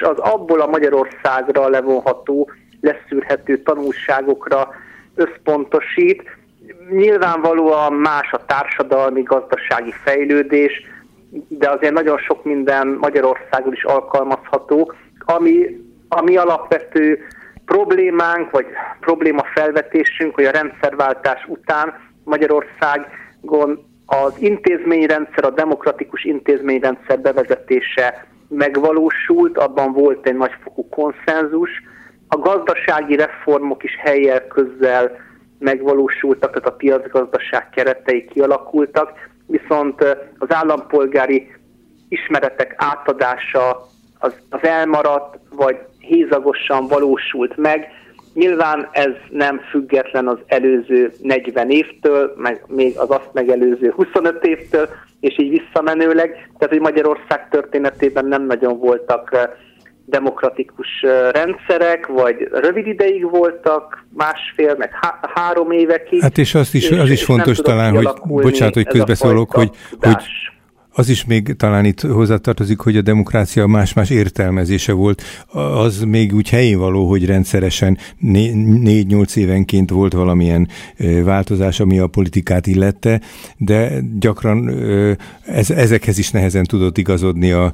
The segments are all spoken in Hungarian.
az abból a Magyarországra levonható, leszűrhető tanulságokra összpontosít. Nyilvánvalóan más a társadalmi, gazdasági fejlődés, de azért nagyon sok minden Magyarországon is alkalmazható, ami alapvető problémánk, vagy problémafelvetésünk, hogy a rendszerváltás után Magyarországon az intézményrendszer, a demokratikus intézményrendszer bevezetése megvalósult, abban volt egy nagyfokú konszenzus. A gazdasági reformok is helyjel közzel megvalósultak, tehát a piacgazdaság keretei kialakultak, viszont az állampolgári ismeretek átadása az elmaradt, vagy hézagosan valósult meg. Nyilván ez nem független az előző 40 évtől, meg még az azt megelőző 25 évtől, és így visszamenőleg. Tehát, hogy Magyarország történetében nem nagyon voltak demokratikus rendszerek, vagy rövid ideig voltak, másfél, meg 3 évekig. Hát és az is fontos talán, hogy, bocsánat, hogy közbeszólok, hogy az is még talán itt hozzátartozik, hogy a demokrácia más-más értelmezése volt. Az még úgy helyén való, hogy rendszeresen 4-8 évenként volt valamilyen változás, ami a politikát illette, de gyakran ezekhez is nehezen tudott igazodni a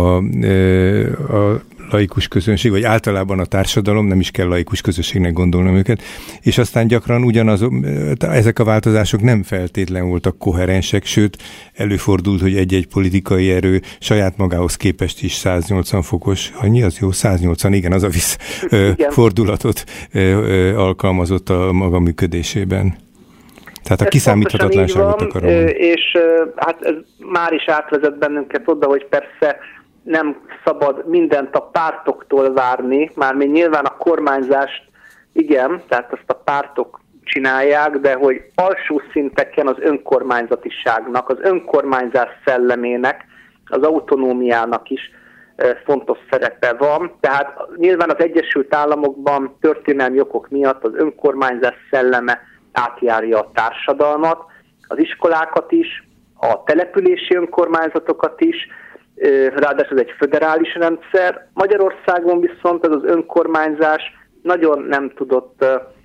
laikus közönség, vagy általában a társadalom, nem is kell laikus közösségnek gondolnom őket, és aztán gyakran ezek a változások nem feltétlen voltak koherensek, sőt, előfordult, hogy egy-egy politikai erő saját magához képest is 180 fokos, annyi az jó? 180, igen, az a fordulatot alkalmazott a maga működésében. Tehát a kiszámíthatatlanságot akarom. És hát ez már is átvezet bennünket oda, hogy persze nem szabad mindent a pártoktól várni, mármint nyilván a kormányzást igen, tehát azt a pártok csinálják, de hogy alsó szinteken az önkormányzatiságnak, az önkormányzás szellemének, az autonómiának is fontos szerepe van. Tehát nyilván az Egyesült Államokban történelmi okok miatt az önkormányzás szelleme átjárja a társadalmat, az iskolákat is, a települési önkormányzatokat is, ráadásul ez egy föderális rendszer. Magyarországon viszont ez az önkormányzás nagyon nem tudott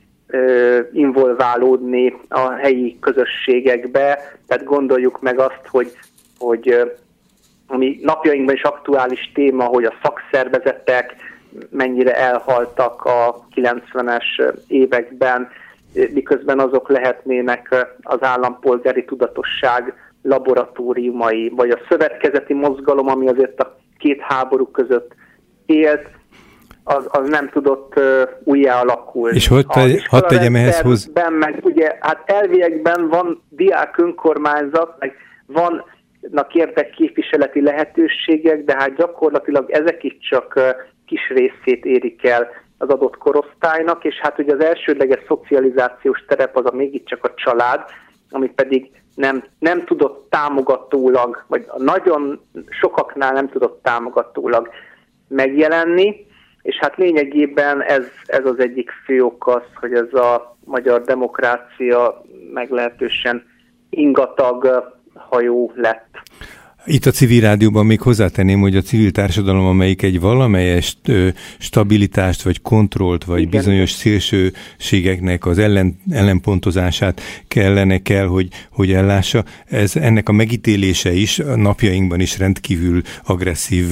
involválódni a helyi közösségekbe, tehát gondoljuk meg azt, hogy ami napjainkban is aktuális téma, hogy a szakszervezetek mennyire elhaltak a 90-es években, miközben azok lehetnének az állampolgári tudatosság laboratóriumai, vagy a szövetkezeti mozgalom, ami azért a két háború között élt, az nem tudott újjá alakulni. És hadd tegyem ehhez hozzá. Meg ugye, hát elviekben van diák önkormányzat, meg vannak érdekképviseleti lehetőségek, de hát gyakorlatilag ezek is csak kis részét érik el az adott korosztálynak, és hát ugye az elsődleges szocializációs terep az mégiscsak a család, ami pedig nem tudott támogatólag, vagy nagyon sokaknál nem tudott támogatólag megjelenni, és hát lényegében ez az egyik fő ok az, hogy ez a magyar demokrácia meglehetősen ingatag hajó lett. Itt a civil rádióban még hozzátenném, hogy a civil társadalom, amelyik egy valamelyes stabilitást, vagy kontrollt, vagy igen, bizonyos szélsőségeknek az ellenpontozását kell, hogy ellássa. Ennek a megítélése is napjainkban is rendkívül agresszív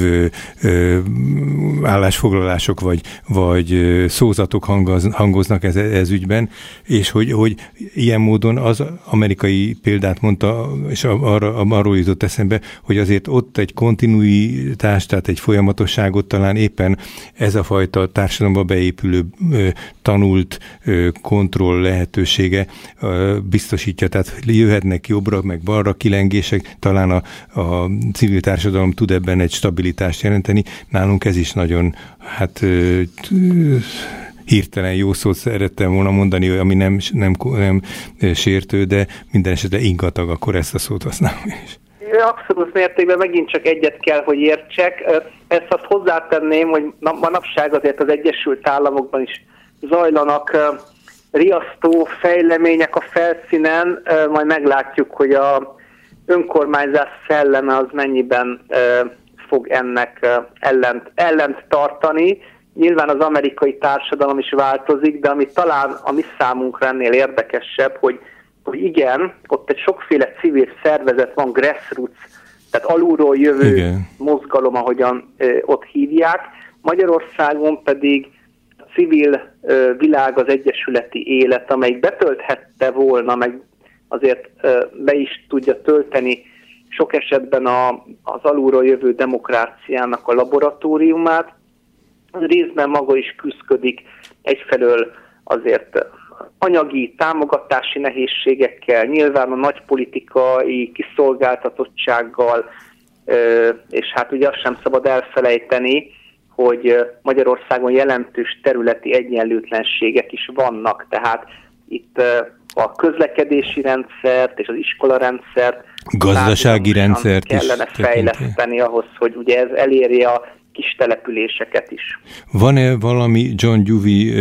állásfoglalások, vagy szózatok hangoznak ez ügyben, és hogy ilyen módon az amerikai példát mondta, és arról jutott eszembe, hogy azért ott egy kontinuitás, tehát egy folyamatosságot talán éppen ez a fajta társadalomba beépülő tanult kontroll lehetősége biztosítja. Tehát jöhetnek jobbra, meg balra kilengések, talán a civil társadalom tud ebben egy stabilitást jelenteni. Nálunk ez is nagyon, hirtelen jó szót szerettem volna mondani, ami nem sértő, de minden esetre ingatag, akkor ezt a szót használom is. Abszolút mértékben megint csak egyet kell, hogy értsek. Ezt azt hozzátenném, hogy manapság azért az Egyesült Államokban is zajlanak riasztó fejlemények a felszínen, majd meglátjuk, hogy a önkormányzás szelleme az mennyiben fog ennek ellent tartani. Nyilván az amerikai társadalom is változik, de ami talán a mi számunkra ennél érdekesebb, hogy igen, ott egy sokféle civil szervezet van, grassroots, tehát alulról jövő igen. mozgalom, ahogyan ott hívják. Magyarországon pedig a civil világ, az egyesületi élet, amelyik betölthette volna, meg azért be is tudja tölteni sok esetben az alulról jövő demokráciának a laboratóriumát, részben maga is küszködik egyfelől azért anyagi, támogatási nehézségekkel, nyilván a nagy politikai kiszolgáltatottsággal, és hát ugye azt sem szabad elfelejteni, hogy Magyarországon jelentős területi egyenlőtlenségek is vannak, tehát itt a közlekedési rendszert és az iskolarendszert, gazdasági rendszert kellene fejleszteni ahhoz, hogy ugye ez elérje a kis településeket is. Van-e valami John Dewey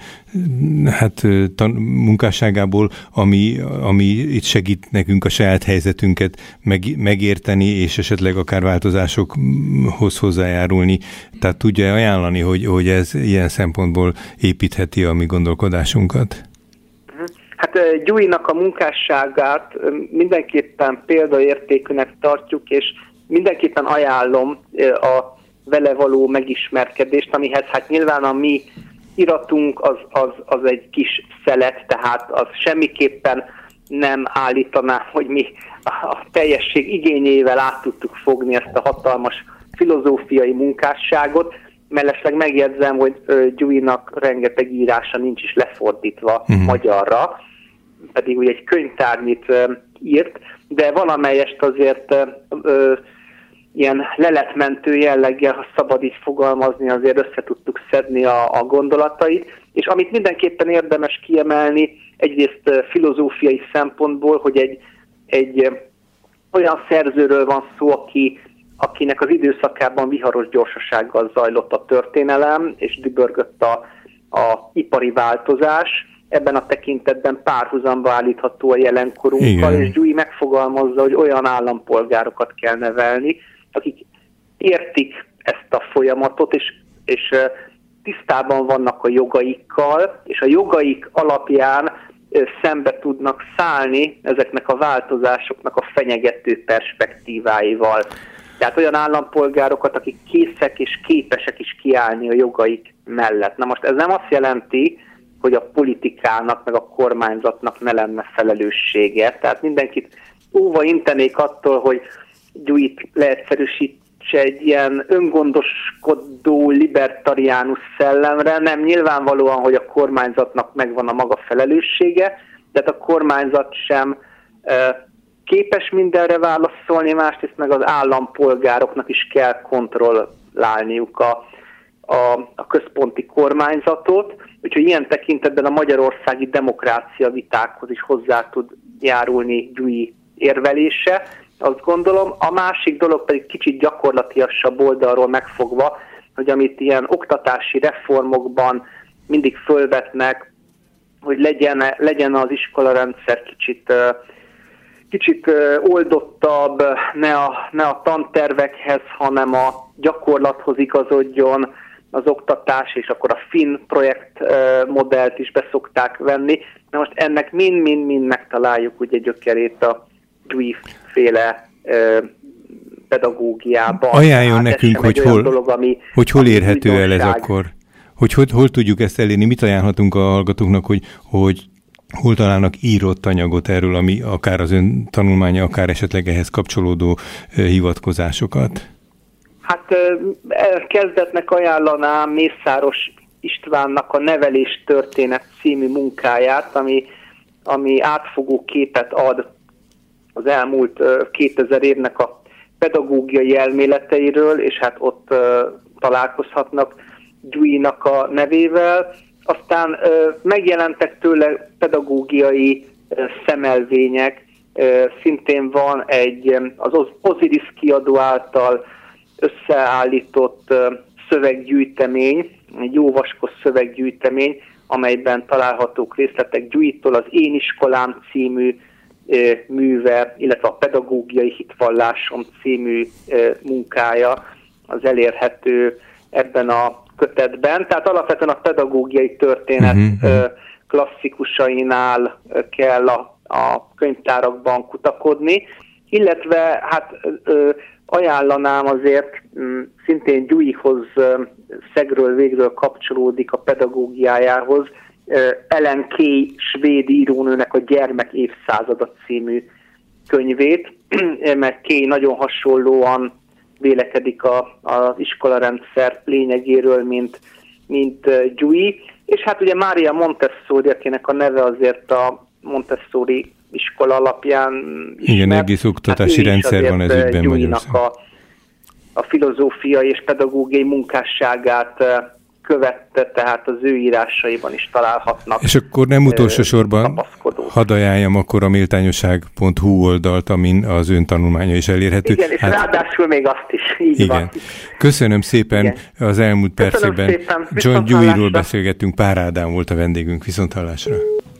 munkásságából, ami itt segít nekünk a saját helyzetünket megérteni, és esetleg akár változásokhoz hozzájárulni? Tehát tudja ajánlani, hogy ez ilyen szempontból építheti a mi gondolkodásunkat? Hát Deweynak a munkásságát mindenképpen példaértékűnek tartjuk, és mindenképpen ajánlom a vele való megismerkedést, amihez hát nyilván a mi iratunk az egy kis szelet, tehát az semmiképpen nem állítaná, hogy mi a teljesség igényével át tudtuk fogni ezt a hatalmas filozófiai munkásságot. Mellesleg megjegyzem, hogy Deweynak rengeteg írása nincs is lefordítva magyarra, pedig ugye egy könyvtárnyit írt, de valamelyest azért ilyen leletmentő jelleggel, ha szabad így fogalmazni, azért össze tudtuk szedni a gondolatait, és amit mindenképpen érdemes kiemelni, egyrészt filozófiai szempontból, hogy egy olyan szerzőről van szó, akinek az időszakában viharos gyorsasággal zajlott a történelem, és dübörgött a ipari változás. Ebben a tekintetben párhuzamba állítható a jelenkorunkkal, és Dewey megfogalmazza, hogy olyan állampolgárokat kell nevelni, akik értik ezt a folyamatot, és tisztában vannak a jogaikkal, és a jogaik alapján szembe tudnak szállni ezeknek a változásoknak a fenyegető perspektíváival. Tehát olyan állampolgárokat, akik készek és képesek is kiállni a jogaik mellett. Na most ez nem azt jelenti, hogy a politikának, meg a kormányzatnak ne lenne felelőssége. Tehát mindenkit óva intenék attól, hogy Deweyt leegyszerűsítse egy ilyen öngondoskodó, libertariánus szellemre. Nem, nyilvánvalóan, hogy a kormányzatnak megvan a maga felelőssége, de a kormányzat sem képes mindenre válaszolni, másrészt meg az állampolgároknak is kell kontrollálniuk a központi kormányzatot, úgyhogy ilyen tekintetben a magyarországi demokrácia vitákhoz is hozzá tud járulni Dewey érvelése, azt gondolom. A másik dolog pedig kicsit gyakorlatiasabb oldalról megfogva, hogy amit ilyen oktatási reformokban mindig fölvetnek, hogy legyen az iskolarendszer kicsit oldottabb, ne a tantervekhez, hanem a gyakorlathoz igazodjon az oktatás, és akkor a finn projekt modellt is beszokták venni. Na most ennek mind megtaláljuk ugye gyökerét a Dewey-féle pedagógiában. Ajánljon nekünk, hogy hol érhető el ez akkor? Hol tudjuk ezt elérni? Mit ajánlhatunk a hallgatóknak, hogy hol találnak írott anyagot erről, ami akár az ön tanulmánya, akár esetleg ehhez kapcsolódó hivatkozásokat? Hát kezdetnek ajánlanám Mészáros Istvánnak a Nevelés történet című munkáját, ami átfogó képet ad az elmúlt 2000 évnek a pedagógiai elméleteiről, és hát ott találkozhatnak Deweynak a nevével. Aztán megjelentek tőle pedagógiai szemelvények, szintén van az Osiris kiadó által összeállított szöveggyűjtemény, egy jó vaskos szöveggyűjtemény, amelyben találhatók részletek Deweytől az Én iskolám című műve, illetve a Pedagógiai hitvallásom című munkája, az elérhető ebben a kötetben. Tehát alapvetően a pedagógiai történet klasszikusainál kell a könyvtárakban kutakodni, illetve hát ajánlanám azért szintén Deweyhoz, szegről végről kapcsolódik a pedagógiájához, Ellen Key svéd írónőnek a Gyermek évszázada című könyvét, mert Key nagyon hasonlóan vélekedik az iskolarendszer lényegéről, mint Dewey, és hát ugye Mária Montessori, akinek a neve azért a Montessori iskola alapján ismert. Igen, egész oktatási rendszer van ez ügyben Magyarországon. A filozófia és pedagógiai munkásságát követte, tehát az ő írásaiban is találhatnak. És akkor nem utolsó sorban hadd ajánljam akkor a méltányosság.hu oldalt, amin az ön tanulmánya is elérhető. Igen, és ráadásul még azt is. Így van. Köszönöm szépen. Az elmúlt percében John Deweyról beszélgettünk, Pár Ádám volt a vendégünk. Viszonthallásra.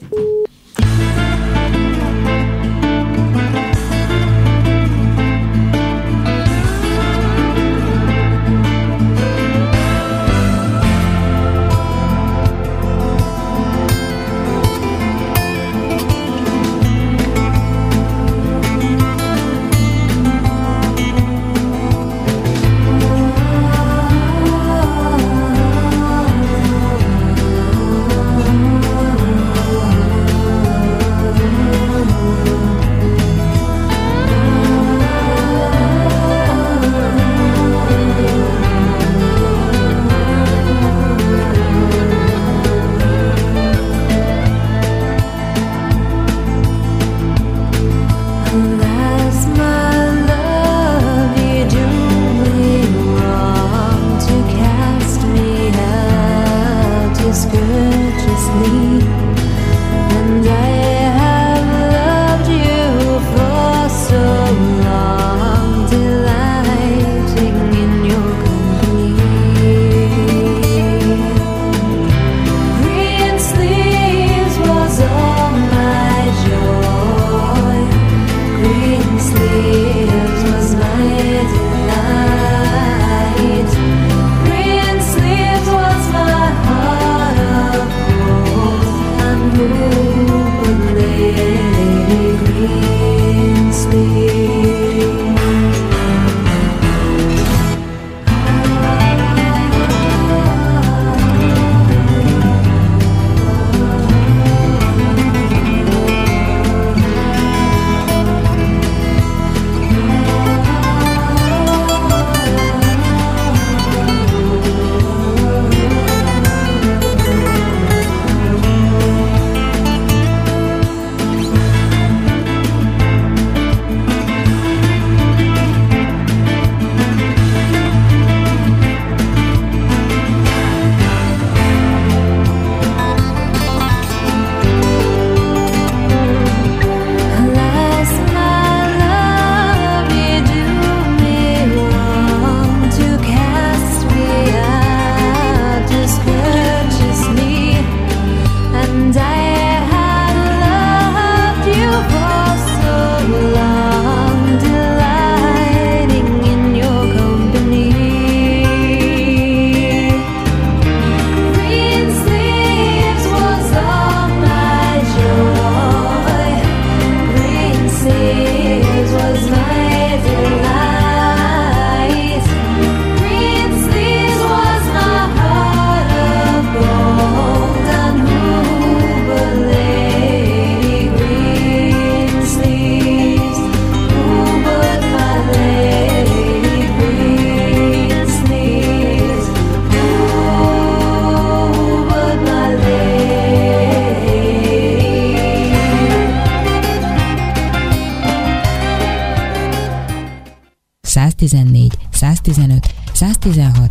...115, 116.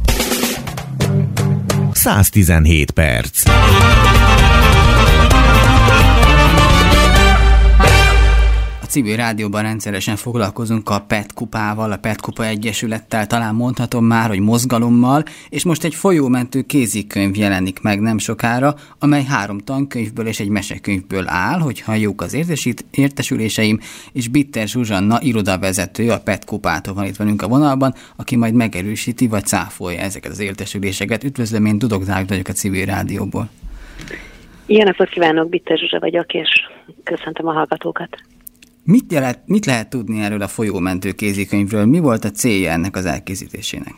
117 perc. A civil rádióban rendszeresen foglalkozunk a PET kupával, a PET kupa egyesülettel, talán mondhatom már, hogy mozgalommal, és most egy folyómentő kézikönyv jelenik meg nem sokára, amely 3 tankönyvből és egy mesekönyvből áll, hogyha jók az értesüléseim, és Bitter Zsuzsanna irodavezető a PET kupától van itt velünk a vonalban, aki majd megerősíti vagy cáfolja ezeket az értesüléseket. Üdvözlöm, én Dudok Dávid vagyok a civil rádióból. Jó napot kívánok, Bitter Zsuzsa vagyok, és köszöntöm a hallgatókat. Mit lehet tudni erről a folyómentő kézikönyvről? Mi volt a célja ennek az elkészítésének?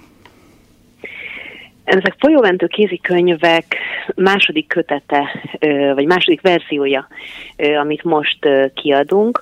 Ezek folyómentő kézikönyvek második kötete, vagy második verziója, amit most kiadunk.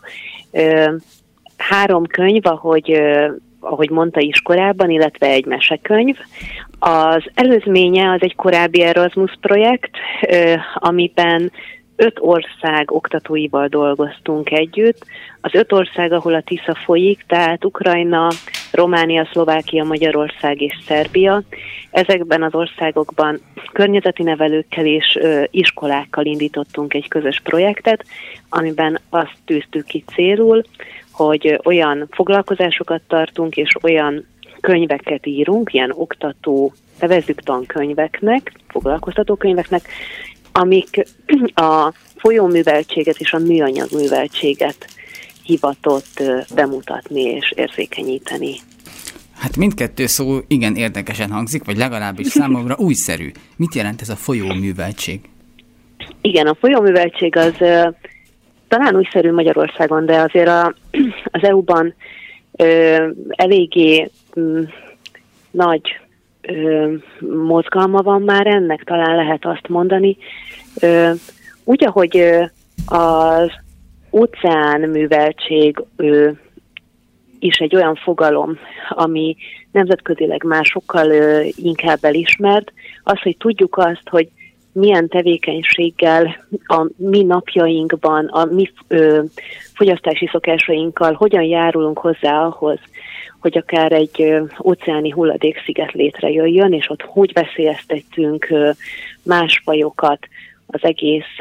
3 könyv, ahogy mondta is korábban, illetve egy mesekönyv. Az előzménye az egy korábbi Erasmus projekt, amiben 5 ország oktatóival dolgoztunk együtt. Az 5 ország, ahol a Tisza folyik, tehát Ukrajna, Románia, Szlovákia, Magyarország és Szerbia. Ezekben az országokban környezeti nevelőkkel és iskolákkal indítottunk egy közös projektet, amiben azt tűztük ki célul, hogy olyan foglalkozásokat tartunk, és olyan könyveket írunk, ilyen oktató, nevezzük tankönyveknek, foglalkoztató könyveknek, amik a folyóműveltséget és a műanyag műveltséget hivatott bemutatni és érzékenyíteni. Hát mindkettő szó igen érdekesen hangzik, vagy legalábbis számomra újszerű. Mit jelent ez a folyóműveltség? Igen, a folyóműveltség az talán újszerű Magyarországon, de azért az EU-ban eléggé nagy mozgalma van már ennek, talán lehet azt mondani. Úgy, ahogy az óceánműveltség is egy olyan fogalom, ami nemzetközileg már sokkal inkább elismert, az, hogy tudjuk azt, hogy milyen tevékenységgel a mi napjainkban, a mi fogyasztási szokásainkkal hogyan járulunk hozzá ahhoz, hogy akár egy óceáni hulladéksziget létrejöjjön, és ott hogy veszélyeztetünk más fajokat, az egész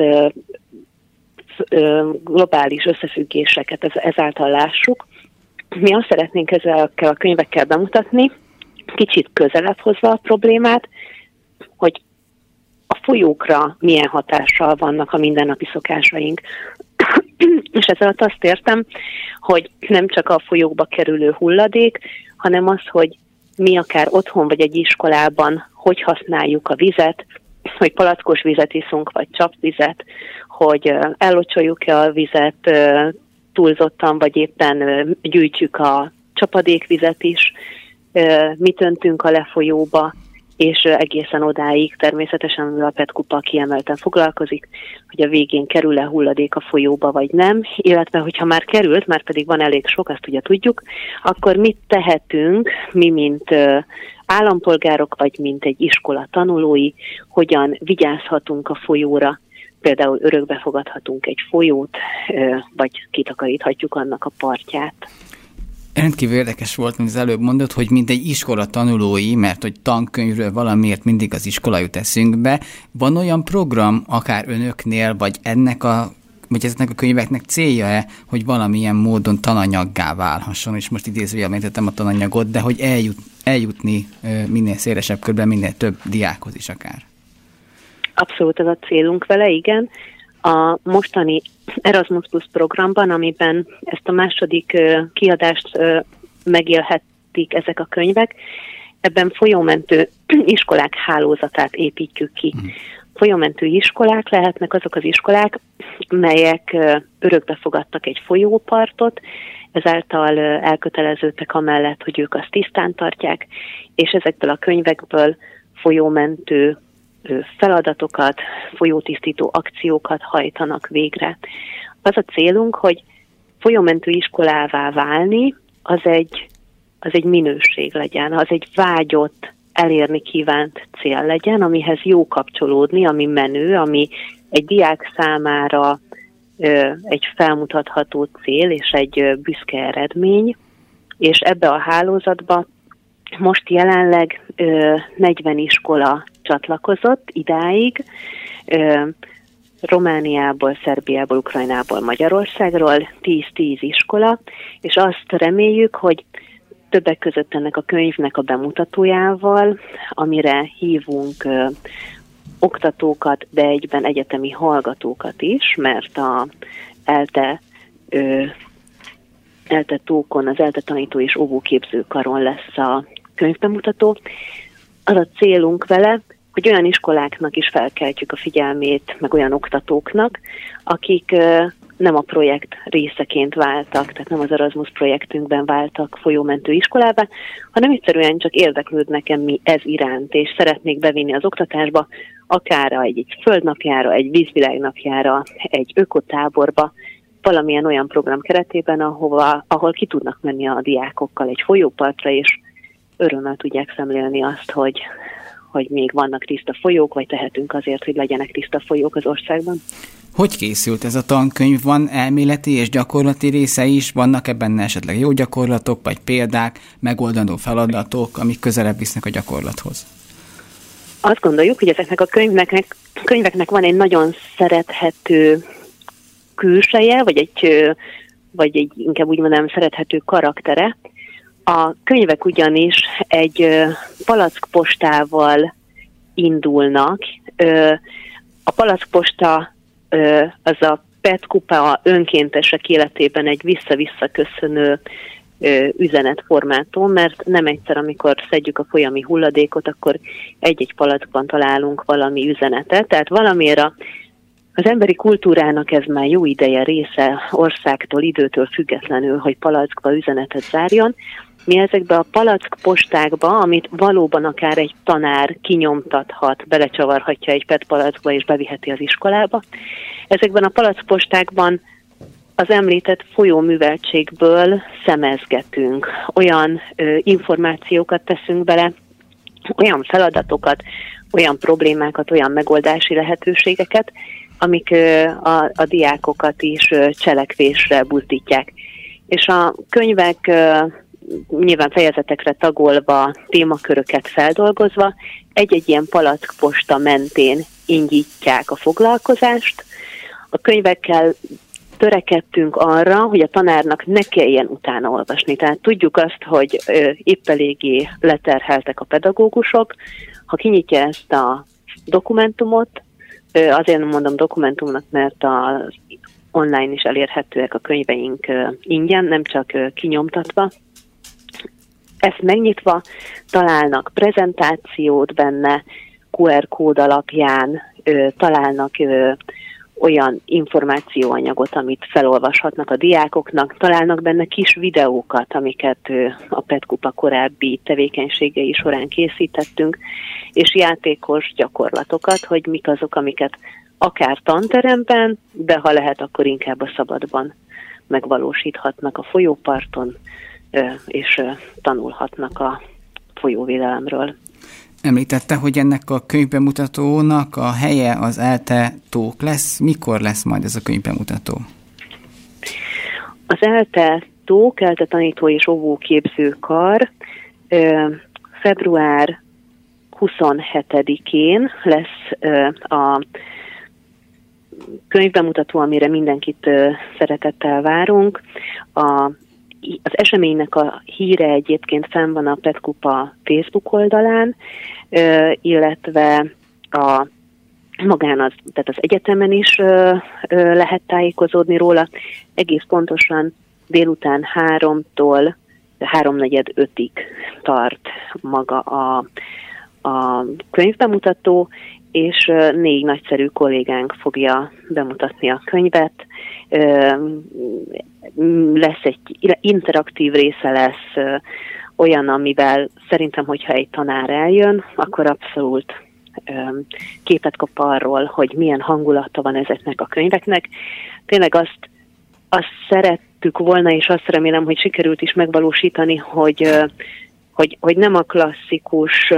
globális összefüggéseket ezáltal lássuk. Mi azt szeretnénk ezekkel a könyvekkel bemutatni, kicsit közelebb hozva a problémát, hogy a folyókra milyen hatással vannak a mindennapi szokásaink. És ezzel azt értem, hogy nem csak a folyókba kerülő hulladék, hanem az, hogy mi akár otthon vagy egy iskolában hogy használjuk a vizet, hogy palackos vizet iszunk, vagy csapvizet, hogy ellocsoljuk-e a vizet túlzottan, vagy éppen gyűjtjük a csapadékvizet is, mit öntünk a lefolyóba, és egészen odáig természetesen a PET kupa kiemelten foglalkozik, hogy a végén kerül-e hulladék a folyóba, vagy nem, illetve hogyha már került, már pedig van elég sok, azt ugye tudjuk, akkor mit tehetünk mi, mint állampolgárok, vagy mint egy iskola tanulói, hogyan vigyázhatunk a folyóra, például örökbe fogadhatunk egy folyót, vagy kitakaríthatjuk annak a partját. Rendkívül érdekes volt, mint az előbb mondott, hogy mint egy iskola tanulói, mert hogy tankönyvről valamiért mindig az iskola jut eszünkbe. Van olyan program, akár önöknél, vagy ezeknek a könyveknek célja-e, hogy valamilyen módon tananyaggá válhasson, és most idézőjelben említettem a tananyagot, de hogy eljutni minél szélesebb körben, minél több diákhoz is akár? Abszolút ez a célunk vele, igen. A mostani Erasmus Plus programban, amiben ezt a második kiadást megélhetik ezek a könyvek, ebben folyómentő iskolák hálózatát építjük ki. Folyómentő iskolák lehetnek azok az iskolák, melyek örökbe fogadtak egy folyópartot, ezáltal elköteleződtek amellett, hogy ők azt tisztán tartják, és ezekből a könyvekből folyómentő feladatokat, folyótisztító akciókat hajtanak végre. Az a célunk, hogy folyómentő iskolává válni, az egy minőség legyen, az egy vágyott, elérni kívánt cél legyen, amihez jó kapcsolódni, ami menő, ami egy diák számára egy felmutatható cél és egy büszke eredmény, és ebbe a hálózatba most jelenleg 40 iskola csatlakozott idáig. Romániából, Szerbiából, Ukrajnából, Magyarországról, 10-10 iskola, és azt reméljük, hogy többek között ennek a könyvnek a bemutatójával, amire hívunk oktatókat, de egyben egyetemi hallgatókat is, mert a ELTE Tókon, az ELTE tanító és óvóképzőkaron lesz a könyvbemutató. Az a célunk vele, hogy olyan iskoláknak is felkeltjük a figyelmét, meg olyan oktatóknak, akik nem a projekt részeként váltak, tehát nem az Erasmus projektünkben váltak folyómentő iskolába, hanem egyszerűen csak érdeklődnek ez iránt, és szeretnék bevinni az oktatásba, akár egy földnapjára, egy vízvilágnapjára, egy ökotáborba, valamilyen olyan program keretében, ahol ki tudnak menni a diákokkal egy folyópartra, és örömmel tudják szemlélni azt, hogy még vannak tiszta folyók, vagy tehetünk azért, hogy legyenek tiszta folyók az országban. Hogy készült ez a tankönyv? Van elméleti és gyakorlati része is? Vannak ebben esetleg jó gyakorlatok, vagy példák, megoldandó feladatok, amik közelebb visznek a gyakorlathoz? Azt gondoljuk, hogy ezeknek a könyveknek van egy nagyon szerethető külseje, vagy egy inkább úgy mondanám szerethető karaktere. A könyvek ugyanis egy palackpostával indulnak. A palackposta az a PET kupa önkéntesek életében egy vissza-vissza köszönő üzenetformátum, mert nem egyszer, amikor szedjük a folyami hulladékot, akkor egy-egy palackban találunk valami üzenetet. Tehát valamiért az emberi kultúrának ez már jó ideje része, országtól, időtől függetlenül, hogy palackba üzenetet zárjon. Mi ezekbe a palackpostákba, amit valóban akár egy tanár kinyomtathat, belecsavarhatja egy PET palackba és beviheti az iskolába. Ezekben a palackpostákban az említett folyóműveltségből szemezgetünk, olyan információkat teszünk bele, olyan feladatokat, olyan problémákat, olyan megoldási lehetőségeket, amik a diákokat is cselekvésre buzdítják. És a könyvek nyilván fejezetekre tagolva, témaköröket feldolgozva, egy-egy ilyen palackposta mentén indítják a foglalkozást. A könyvekkel törekedtünk arra, hogy a tanárnak ne kelljen utána olvasni. Tehát tudjuk azt, hogy épp eléggé leterheltek a pedagógusok. Ha kinyitja ezt a dokumentumot, azért nem mondom dokumentumnak, mert az online is elérhetőek a könyveink ingyen, nem csak kinyomtatva. Ezt megnyitva találnak prezentációt benne, QR kód alapján találnak olyan információanyagot, amit felolvashatnak a diákoknak, találnak benne kis videókat, amiket a PET kupa korábbi tevékenységei során készítettünk, és játékos gyakorlatokat, hogy mik azok, amiket akár tanteremben, de ha lehet, akkor inkább a szabadban megvalósíthatnak a folyóparton, és tanulhatnak a folyóvédelemről. Említette, hogy ennek a könyvbemutatónak a helye az ELTE Tók lesz. Mikor lesz majd ez a könyvbemutató? Az ELTE Tók, ELTE tanító és óvóképzőkar február 27-én lesz a könyvbemutató, amire mindenkit szeretettel várunk. Az eseménynek a híre egyébként fenn van a PET kupa Facebook oldalán, illetve tehát az egyetemen is lehet tájékozódni róla. Egész pontosan délután 3-tól 3:45-ig tart maga a könyvbemutató, és 4 nagyszerű kollégánk fogja bemutatni a könyvet. Lesz egy interaktív része, lesz olyan, amivel szerintem, hogyha egy tanár eljön, akkor abszolút képet kap arról, hogy milyen hangulata van ezeknek a könyveknek. Tényleg azt szerettük volna, és azt remélem, hogy sikerült is megvalósítani, hogy nem a klasszikus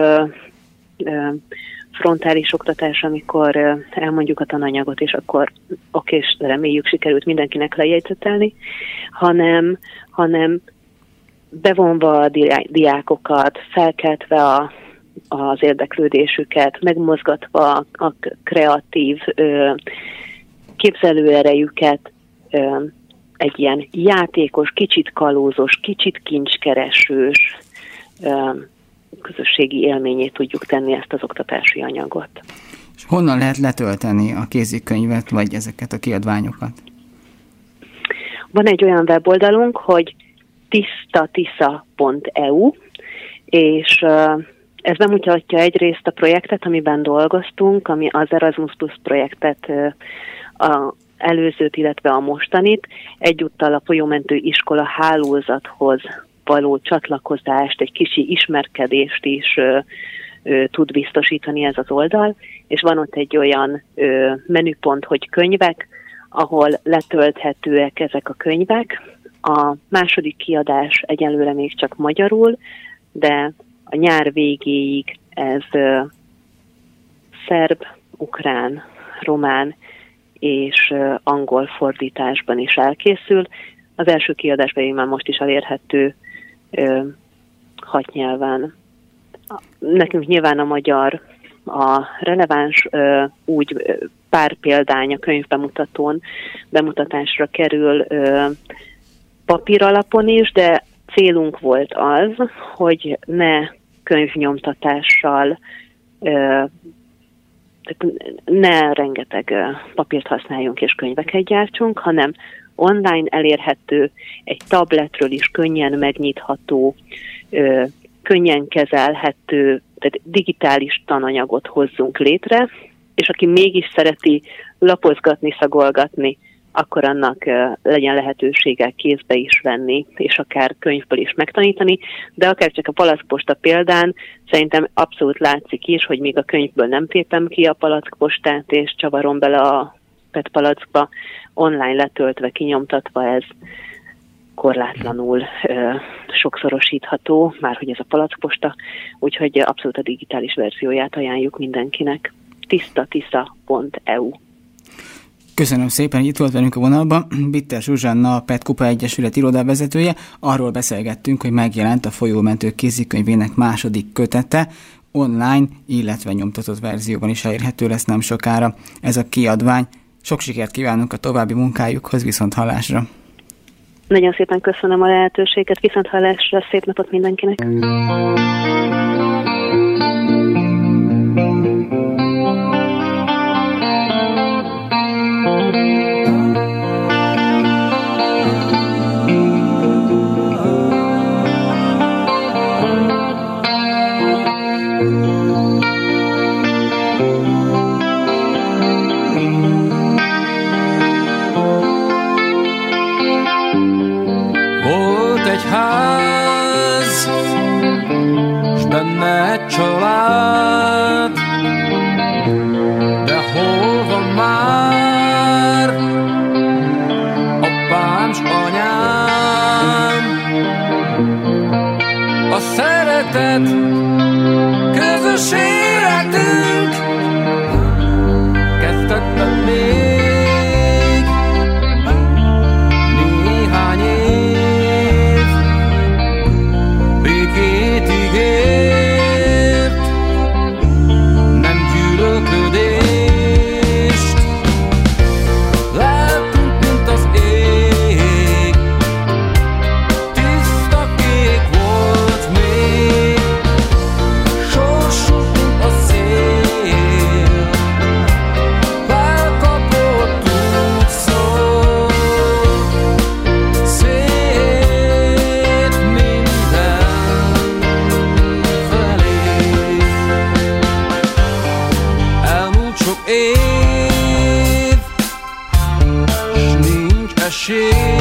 frontális oktatás, amikor elmondjuk a tananyagot, és akkor és reméljük sikerült mindenkinek lejegyzetelni, hanem bevonva a diákokat, felkeltve az érdeklődésüket, megmozgatva a kreatív képzelőerejüket egy ilyen játékos, kicsit kalózos, kicsit kincskeresős közösségi élményé tudjuk tenni ezt az oktatási anyagot. És honnan lehet letölteni a kézikönyvet, vagy ezeket a kiadványokat? Van egy olyan weboldalunk, hogy tisztatisza.eu, és ez bemutatja egyrészt a projektet, amiben dolgoztunk, ami az Erasmus Plus projektet, a előzőt, illetve a mostanit, egyúttal a folyómentő iskola hálózathoz való csatlakozást, egy kicsi ismerkedést is tud biztosítani ez az oldal, és van ott egy olyan menüpont, hogy könyvek, ahol letölthetőek ezek a könyvek. A második kiadás egyelőre még csak magyarul, de a nyár végéig ez szerb, ukrán, román és angol fordításban is elkészül. Az első kiadás pedig már most is elérhető 6 nyelven. Nekünk nyilván a magyar a releváns, úgy pár példány a könyvbemutatón bemutatásra kerül papír alapon is, de célunk volt az, hogy ne könyvnyomtatással, ne rengeteg papírt használjunk és könyveket gyártsunk, hanem online elérhető, egy tabletről is könnyen megnyitható, könnyen kezelhető, tehát digitális tananyagot hozzunk létre, és aki mégis szereti lapozgatni, szagolgatni, akkor annak legyen lehetősége kézbe is venni, és akár könyvből is megtanítani, de akár csak a palackposta példán szerintem abszolút látszik is, hogy még a könyvből nem tépem ki a palackpostát, és csavarom bele a PET palackba, online letöltve, kinyomtatva ez korlátlanul sokszorosítható, már hogy ez a palackposta, úgyhogy abszolút a digitális verzióját ajánljuk mindenkinek. tisztatisza.eu. Köszönöm szépen, hogy itt volt velünk a vonalban. Bitter Zsuzsanna, a PET Kupa Egyesület irodavezetője. Arról beszélgettünk, hogy megjelent a Folyómentő kézikönyvének második kötete, online, illetve nyomtatott verzióban is elérhető lesz nem sokára ez a kiadvány. Sok sikert kívánunk a további munkájukhoz, viszonthallásra! Nagyon szépen köszönöm a lehetőséget, viszonthallásra, szép napot mindenkinek! Ház, s benne egy család, de hol van már apám s anyám? A szeretet közös életünk kezdetben még néhány év békét ígért, nem gyűlölködést. Láttunk, mint az ég, tiszta kék volt még, sorsunk, mint a szél, felkapott útszól, szép mindenfelé. Elmúlt sok év, s nincs esély